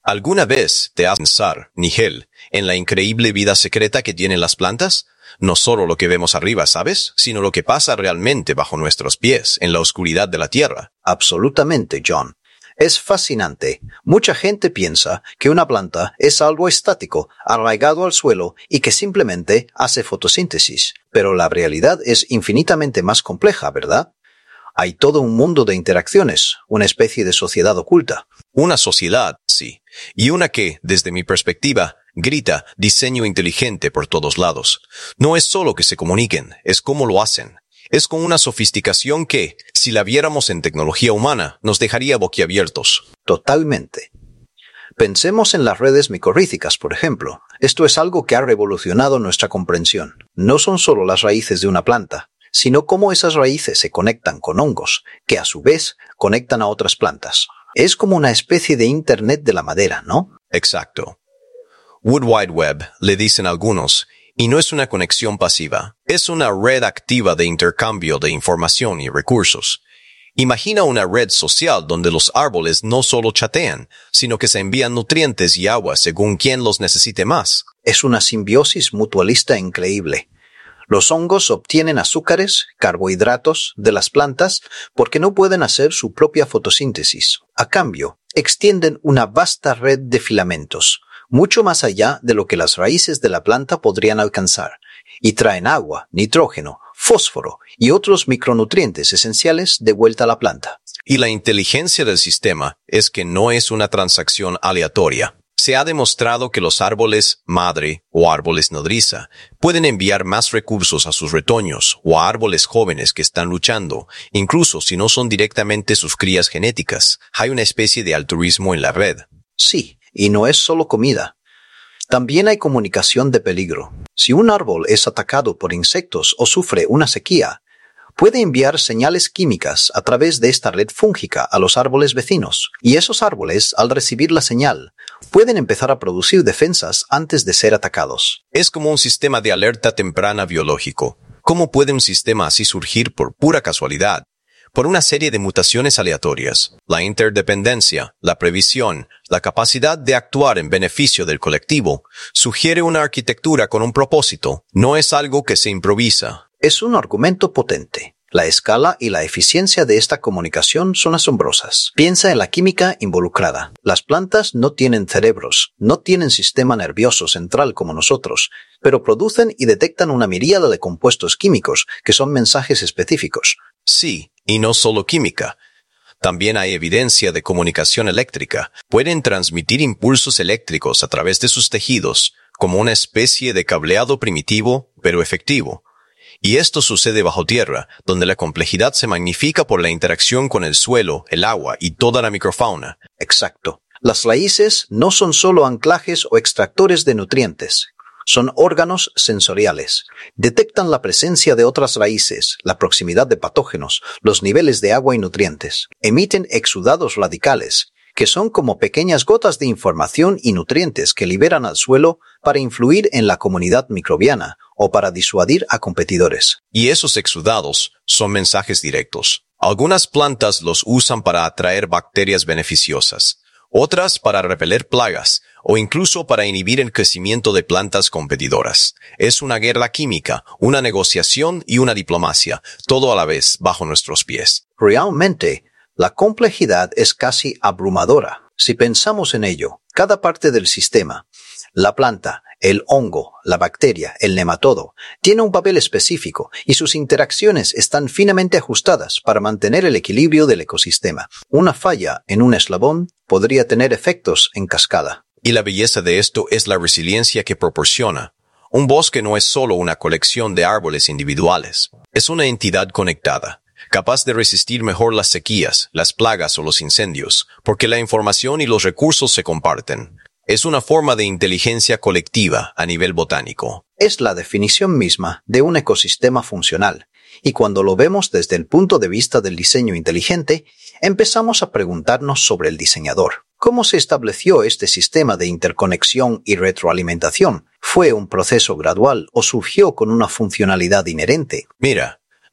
¿Alguna vez te has pensado, Nigel, en la increíble vida secreta que tienen las plantas? No solo lo que vemos arriba, ¿sabes? Sino lo que pasa realmente bajo nuestros pies, en la oscuridad de la tierra. Absolutamente, John. Es fascinante. Mucha gente piensa que una planta es algo estático, arraigado al suelo y que simplemente hace fotosíntesis. Pero la realidad es infinitamente más compleja, ¿verdad? Hay todo un mundo de interacciones, una especie de sociedad oculta. Una sociedad, sí. Y una que, desde mi perspectiva, grita diseño inteligente por todos lados. No es solo que se comuniquen, es cómo lo hacen. Es con una sofisticación que, si la viéramos en tecnología humana, nos dejaría boquiabiertos. Totalmente. Pensemos en las redes micorrízicas, por ejemplo. Esto es algo que ha revolucionado nuestra comprensión. No son solo las raíces de una planta, sino cómo esas raíces se conectan con hongos, que a su vez conectan a otras plantas. Es como una especie de Internet de la madera, ¿no? Exacto. Wood Wide Web, le dicen algunos, y no es una conexión pasiva. Es una red activa de intercambio de información y recursos. Imagina una red social donde los árboles no solo chatean, sino que se envían nutrientes y agua según quien los necesite más. Es una simbiosis mutualista increíble. Los hongos obtienen azúcares, carbohidratos de las plantas porque no pueden hacer su propia fotosíntesis. A cambio, extienden una vasta red de filamentos, mucho más allá de lo que las raíces de la planta podrían alcanzar, y traen agua, nitrógeno, fósforo y otros micronutrientes esenciales de vuelta a la planta. Y la inteligencia del sistema es que no es una transacción aleatoria. Se ha demostrado que los árboles madre o árboles nodriza pueden enviar más recursos a sus retoños o a árboles jóvenes que están luchando, incluso si no son directamente sus crías genéticas. Hay una especie de altruismo en la red. Sí, y no es solo comida. También hay comunicación de peligro. Si un árbol es atacado por insectos o sufre una sequía, puede enviar señales químicas a través de esta red fúngica a los árboles vecinos. Y esos árboles, al recibir la señal, pueden empezar a producir defensas antes de ser atacados. Es como un sistema de alerta temprana biológico. ¿Cómo puede un sistema así surgir por pura casualidad? Por una serie de mutaciones aleatorias. La interdependencia, la previsión, la capacidad de actuar en beneficio del colectivo, sugiere una arquitectura con un propósito. No es algo que se improvisa. Es un argumento potente. La escala y la eficiencia de esta comunicación son asombrosas. Piensa en la química involucrada. Las plantas no tienen cerebros, no tienen sistema nervioso central como nosotros, pero producen y detectan una miríada de compuestos químicos que son mensajes específicos. Sí, y no solo química. También hay evidencia de comunicación eléctrica. Pueden transmitir impulsos eléctricos a través de sus tejidos, como una especie de cableado primitivo, pero efectivo. Y esto sucede bajo tierra, donde la complejidad se magnifica por la interacción con el suelo, el agua y toda la microfauna. Exacto. Las raíces no son solo anclajes o extractores de nutrientes. Son órganos sensoriales. Detectan la presencia de otras raíces, la proximidad de patógenos, los niveles de agua y nutrientes. Emiten exudados radicales, que son como pequeñas gotas de información y nutrientes que liberan al suelo para influir en la comunidad microbiana o para disuadir a competidores. Y esos exudados son mensajes directos. Algunas plantas los usan para atraer bacterias beneficiosas, otras para repeler plagas o incluso para inhibir el crecimiento de plantas competidoras. Es una guerra química, una negociación y una diplomacia, todo a la vez bajo nuestros pies. Realmente, la complejidad es casi abrumadora. Si pensamos en ello, cada parte del sistema, la planta, el hongo, la bacteria, el nematodo, tiene un papel específico y sus interacciones están finamente ajustadas para mantener el equilibrio del ecosistema. Una falla en un eslabón podría tener efectos en cascada. Y la belleza de esto es la resiliencia que proporciona. Un bosque no es solo una colección de árboles individuales, es una entidad conectada, capaz de resistir mejor las sequías, las plagas o los incendios, porque la información y los recursos se comparten. Es una forma de inteligencia colectiva a nivel botánico. Es la definición misma de un ecosistema funcional, y cuando lo vemos desde el punto de vista del diseño inteligente, empezamos a preguntarnos sobre el diseñador. ¿Cómo se estableció este sistema de interconexión y retroalimentación? ¿Fue un proceso gradual o surgió con una funcionalidad inherente? Mira,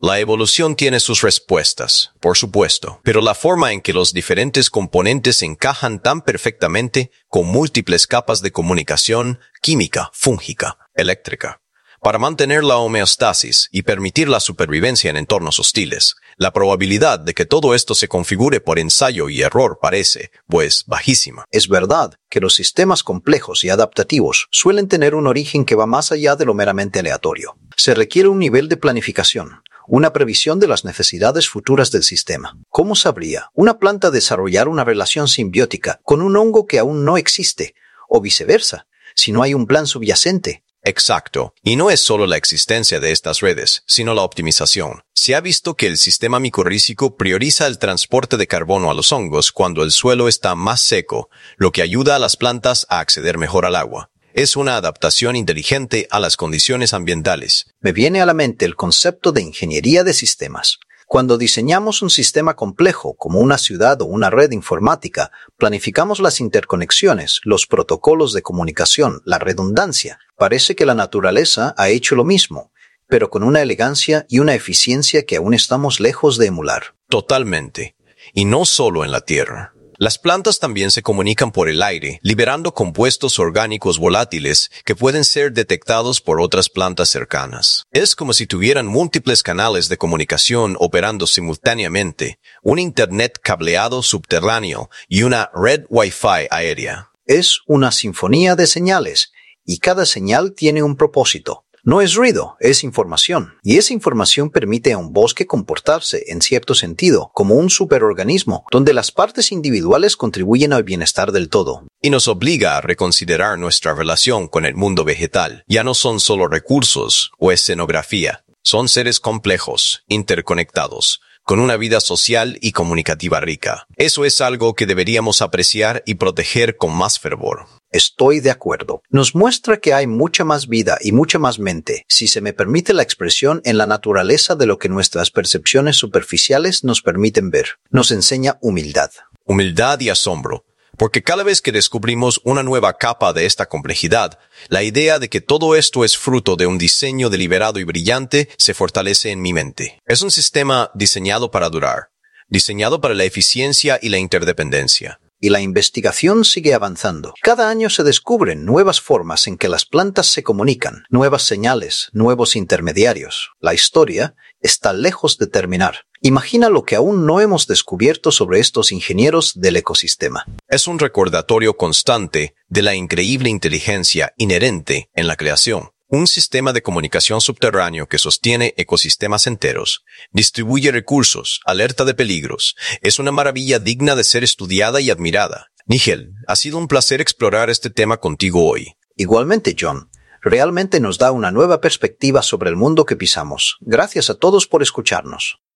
La evolución tiene sus respuestas, por supuesto, pero la forma en que los diferentes componentes encajan tan perfectamente con múltiples capas de comunicación química, fúngica, eléctrica, para mantener la homeostasis y permitir la supervivencia en entornos hostiles, la probabilidad de que todo esto se configure por ensayo y error parece, pues, bajísima. Es verdad que los sistemas complejos y adaptativos suelen tener un origen que va más allá de lo meramente aleatorio. Se requiere un nivel de planificación, una previsión de las necesidades futuras del sistema. ¿Cómo sabría una planta desarrollar una relación simbiótica con un hongo que aún no existe, o viceversa, si no hay un plan subyacente? Exacto. Y no es solo la existencia de estas redes, sino la optimización. Se ha visto que el sistema micorrízico prioriza el transporte de carbono a los hongos cuando el suelo está más seco, lo que ayuda a las plantas a acceder mejor al agua. Es una adaptación inteligente a las condiciones ambientales. Me viene a la mente el concepto de ingeniería de sistemas. Cuando diseñamos un sistema complejo, como una ciudad o una red informática, planificamos las interconexiones, los protocolos de comunicación, la redundancia. Parece que la naturaleza ha hecho lo mismo, pero con una elegancia y una eficiencia que aún estamos lejos de emular. Totalmente. Y no solo en la Tierra. Las plantas también se comunican por el aire, liberando compuestos orgánicos volátiles que pueden ser detectados por otras plantas cercanas. Es como si tuvieran múltiples canales de comunicación operando simultáneamente, un internet cableado subterráneo y una red Wi-Fi aérea. Es una sinfonía de señales, y cada señal tiene un propósito. No es ruido, es información. Y esa información permite a un bosque comportarse, en cierto sentido, como un superorganismo, donde las partes individuales contribuyen al bienestar del todo. Y nos obliga a reconsiderar nuestra relación con el mundo vegetal. Ya no son solo recursos o escenografía. Son seres complejos, interconectados, con una vida social y comunicativa rica. Eso es algo que deberíamos apreciar y proteger con más fervor. Estoy de acuerdo. Nos muestra que hay mucha más vida y mucha más mente, si se me permite la expresión, en la naturaleza de lo que nuestras percepciones superficiales nos permiten ver. Nos enseña humildad. Humildad y asombro. Porque cada vez que descubrimos una nueva capa de esta complejidad, la idea de que todo esto es fruto de un diseño deliberado y brillante se fortalece en mi mente. Es un sistema diseñado para durar, diseñado para la eficiencia y la interdependencia. Y la investigación sigue avanzando. Cada año se descubren nuevas formas en que las plantas se comunican, nuevas señales, nuevos intermediarios. La historia está lejos de terminar. Imagina lo que aún no hemos descubierto sobre estos ingenieros del ecosistema. Es un recordatorio constante de la increíble inteligencia inherente en la creación. Un sistema de comunicación subterráneo que sostiene ecosistemas enteros, distribuye recursos, alerta de peligros. Es una maravilla digna de ser estudiada y admirada. Nigel, ha sido un placer explorar este tema contigo hoy. Igualmente, John. Realmente nos da una nueva perspectiva sobre el mundo que pisamos. Gracias a todos por escucharnos.